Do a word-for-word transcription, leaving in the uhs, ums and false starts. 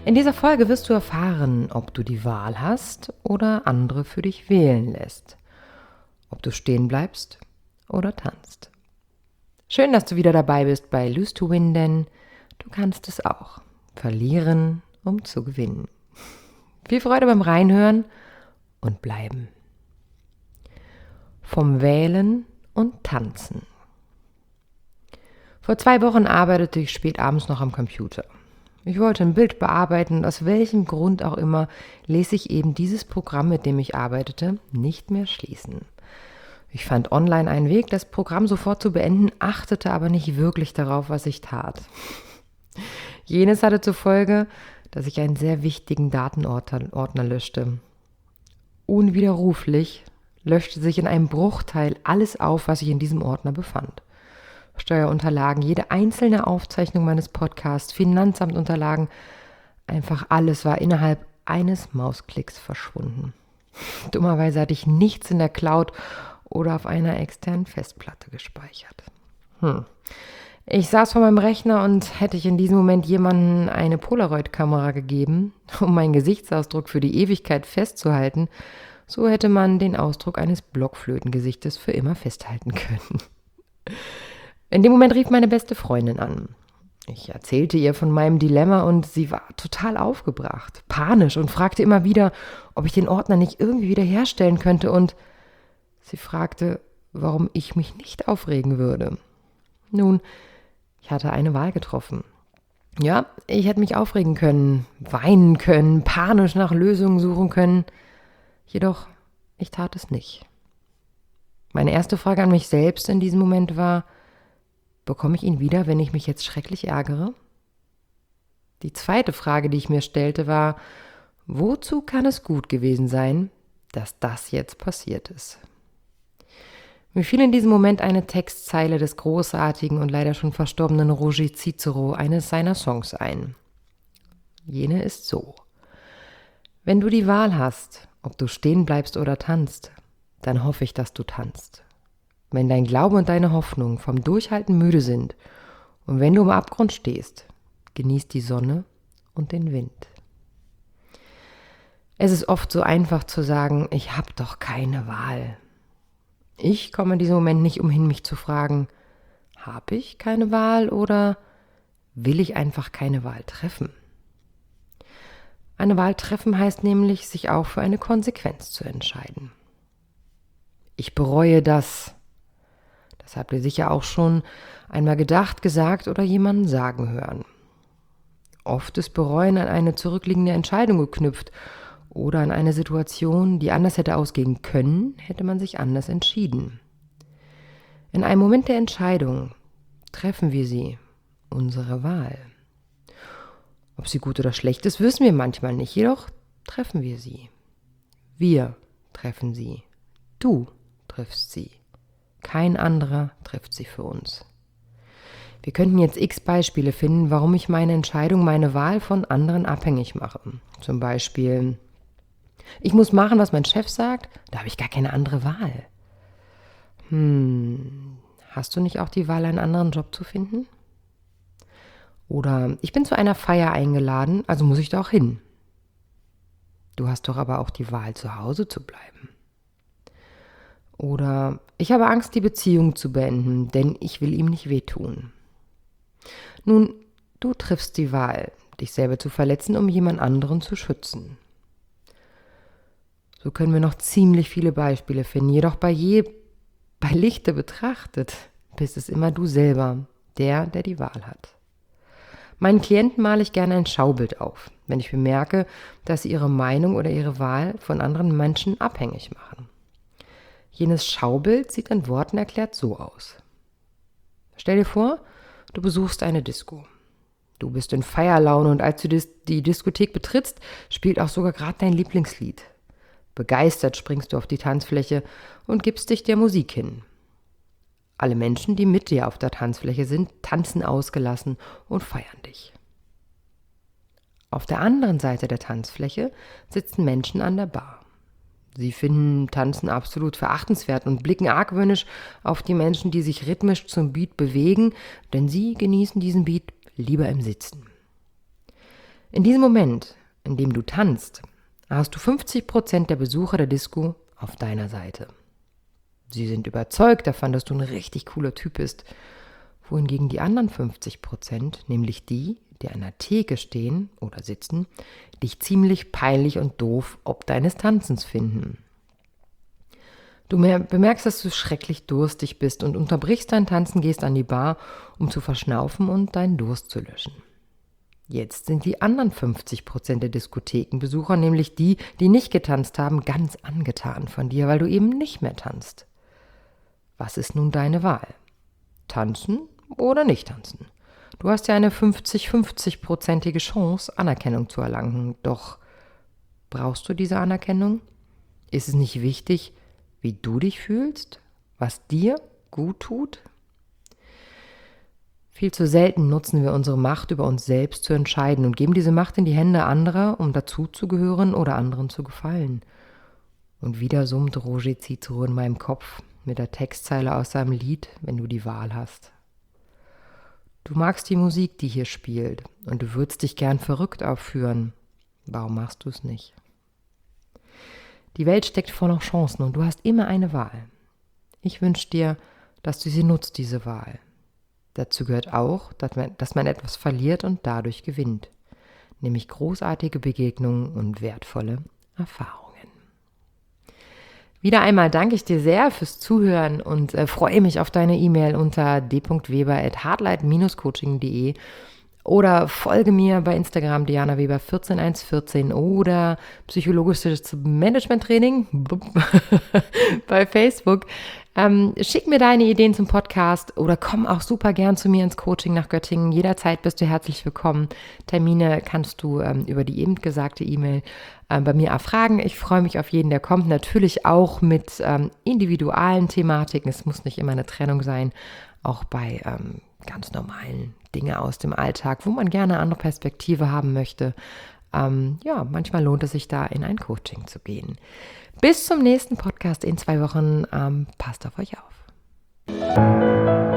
In dieser Folge wirst du erfahren, ob du die Wahl hast oder andere für dich wählen lässt. Ob du stehen bleibst oder tanzt. Schön, dass du wieder dabei bist bei Lose to Win, denn du kannst es auch. Verlieren, um zu gewinnen. Viel Freude beim Reinhören und bleiben. Vom Wählen und Tanzen. Vor zwei Wochen arbeitete ich spät abends noch am Computer. Ich wollte ein Bild bearbeiten und aus welchem Grund auch immer ließ sich eben dieses Programm, mit dem ich arbeitete, nicht mehr schließen. Ich fand online einen Weg, das Programm sofort zu beenden, achtete aber nicht wirklich darauf, was ich tat. Jenes hatte zur Folge, dass ich einen sehr wichtigen Datenordner löschte. Unwiderruflich löschte sich in einem Bruchteil alles auf, was sich in diesem Ordner befand. Steuerunterlagen, jede einzelne Aufzeichnung meines Podcasts, Finanzamtunterlagen, einfach alles war innerhalb eines Mausklicks verschwunden. Dummerweise hatte ich nichts in der Cloud oder auf einer externen Festplatte gespeichert. Hm. Ich saß vor meinem Rechner und hätte ich in diesem Moment jemandem eine Polaroid-Kamera gegeben, um meinen Gesichtsausdruck für die Ewigkeit festzuhalten, so hätte man den Ausdruck eines Blockflötengesichtes für immer festhalten können. In dem Moment rief meine beste Freundin an. Ich erzählte ihr von meinem Dilemma und sie war total aufgebracht, panisch und fragte immer wieder, ob ich den Ordner nicht irgendwie wiederherstellen könnte, und sie fragte, warum ich mich nicht aufregen würde. Nun, ich hatte eine Wahl getroffen. Ja, ich hätte mich aufregen können, weinen können, panisch nach Lösungen suchen können. Jedoch, ich tat es nicht. Meine erste Frage an mich selbst in diesem Moment war: Bekomme ich ihn wieder, wenn ich mich jetzt schrecklich ärgere? Die zweite Frage, die ich mir stellte, war: Wozu kann es gut gewesen sein, dass das jetzt passiert ist? Mir fiel in diesem Moment eine Textzeile des großartigen und leider schon verstorbenen Roger Cicero, eines seiner Songs, ein. Jene ist so: Wenn du die Wahl hast, ob du stehen bleibst oder tanzt, dann hoffe ich, dass du tanzt. Wenn dein Glaube und deine Hoffnung vom Durchhalten müde sind und wenn du am Abgrund stehst, genieß die Sonne und den Wind. Es ist oft so einfach zu sagen, ich habe doch keine Wahl. Ich komme in diesem Moment nicht umhin, mich zu fragen, habe ich keine Wahl oder will ich einfach keine Wahl treffen? Eine Wahl treffen heißt nämlich, sich auch für eine Konsequenz zu entscheiden. Ich bereue das. Das habt ihr sicher auch schon einmal gedacht, gesagt oder jemanden sagen hören. Oft ist Bereuen an eine zurückliegende Entscheidung geknüpft oder an eine Situation, die anders hätte ausgehen können, hätte man sich anders entschieden. In einem Moment der Entscheidung treffen wir sie, unsere Wahl. Ob sie gut oder schlecht ist, wissen wir manchmal nicht, jedoch treffen wir sie. Wir treffen sie. Du triffst sie. Kein anderer trifft sie für uns. Wir könnten jetzt x Beispiele finden, warum ich meine Entscheidung, meine Wahl von anderen abhängig mache. Zum Beispiel: Ich muss machen, was mein Chef sagt, da habe ich gar keine andere Wahl. Hm, hast du nicht auch die Wahl, einen anderen Job zu finden? Oder: Ich bin zu einer Feier eingeladen, also muss ich da auch hin. Du hast doch aber auch die Wahl, zu Hause zu bleiben. Oder: Ich habe Angst, die Beziehung zu beenden, denn ich will ihm nicht wehtun. Nun, du triffst die Wahl, dich selber zu verletzen, um jemand anderen zu schützen. So können wir noch ziemlich viele Beispiele finden, jedoch bei je bei Lichte betrachtet bist es immer du selber, der, der die Wahl hat. Meinen Klienten male ich gerne ein Schaubild auf, wenn ich bemerke, dass sie ihre Meinung oder ihre Wahl von anderen Menschen abhängig machen. Jenes Schaubild sieht in Worten erklärt so aus. Stell dir vor, du besuchst eine Disco. Du bist in Feierlaune und als du die Diskothek betrittst, spielt auch sogar gerade dein Lieblingslied. Begeistert springst du auf die Tanzfläche und gibst dich der Musik hin. Alle Menschen, die mit dir auf der Tanzfläche sind, tanzen ausgelassen und feiern dich. Auf der anderen Seite der Tanzfläche sitzen Menschen an der Bar. Sie finden Tanzen absolut verachtenswert und blicken argwöhnisch auf die Menschen, die sich rhythmisch zum Beat bewegen, denn sie genießen diesen Beat lieber im Sitzen. In diesem Moment, in dem du tanzt, hast du fünfzig Prozent der Besucher der Disco auf deiner Seite. Sie sind überzeugt davon, dass du ein richtig cooler Typ bist, wohingegen die anderen fünfzig Prozent, nämlich die, die an der Theke stehen oder sitzen, dich ziemlich peinlich und doof ob deines Tanzens finden. Du bemerkst, dass du schrecklich durstig bist und unterbrichst dein Tanzen, gehst an die Bar, um zu verschnaufen und deinen Durst zu löschen. Jetzt sind die anderen fünfzig Prozent der Diskothekenbesucher, nämlich die, die nicht getanzt haben, ganz angetan von dir, weil du eben nicht mehr tanzt. Was ist nun deine Wahl? Tanzen oder nicht tanzen? Du hast ja eine fünfzig-fünfzig-prozentige Chance, Anerkennung zu erlangen. Doch brauchst du diese Anerkennung? Ist es nicht wichtig, wie du dich fühlst, was dir gut tut? Viel zu selten nutzen wir unsere Macht, über uns selbst zu entscheiden und geben diese Macht in die Hände anderer, um dazuzugehören oder anderen zu gefallen. Und wieder summt Roger Cicero in meinem Kopf mit der Textzeile aus seinem Lied, wenn du die Wahl hast. Du magst die Musik, die hier spielt, und du würdest dich gern verrückt aufführen. Warum machst du es nicht? Die Welt steckt voller Chancen und du hast immer eine Wahl. Ich wünsche dir, dass du sie nutzt, diese Wahl. Dazu gehört auch, dass man, dass man etwas verliert und dadurch gewinnt, nämlich großartige Begegnungen und wertvolle Erfahrungen. Wieder einmal danke ich dir sehr fürs Zuhören und äh, freue mich auf deine E-Mail unter d punkt weber at hardlight dash coaching punkt de oder folge mir bei Instagram Diana Weber vierzehn eins vierzehn oder psychologisches Management-Training bei Facebook. Ähm, schick mir deine Ideen zum Podcast oder komm auch super gern zu mir ins Coaching nach Göttingen. Jederzeit bist du herzlich willkommen. Termine kannst du ähm, über die eben gesagte E-Mail ähm, bei mir erfragen. Ich freue mich auf jeden, der kommt. Natürlich auch mit ähm, individualen Thematiken. Es muss nicht immer eine Trennung sein, auch bei ähm, ganz normalen Dinge aus dem Alltag, wo man gerne eine andere Perspektive haben möchte. Ähm, ja, manchmal lohnt es sich da in ein Coaching zu gehen. Bis zum nächsten Podcast in zwei Wochen. Ähm, passt auf euch auf.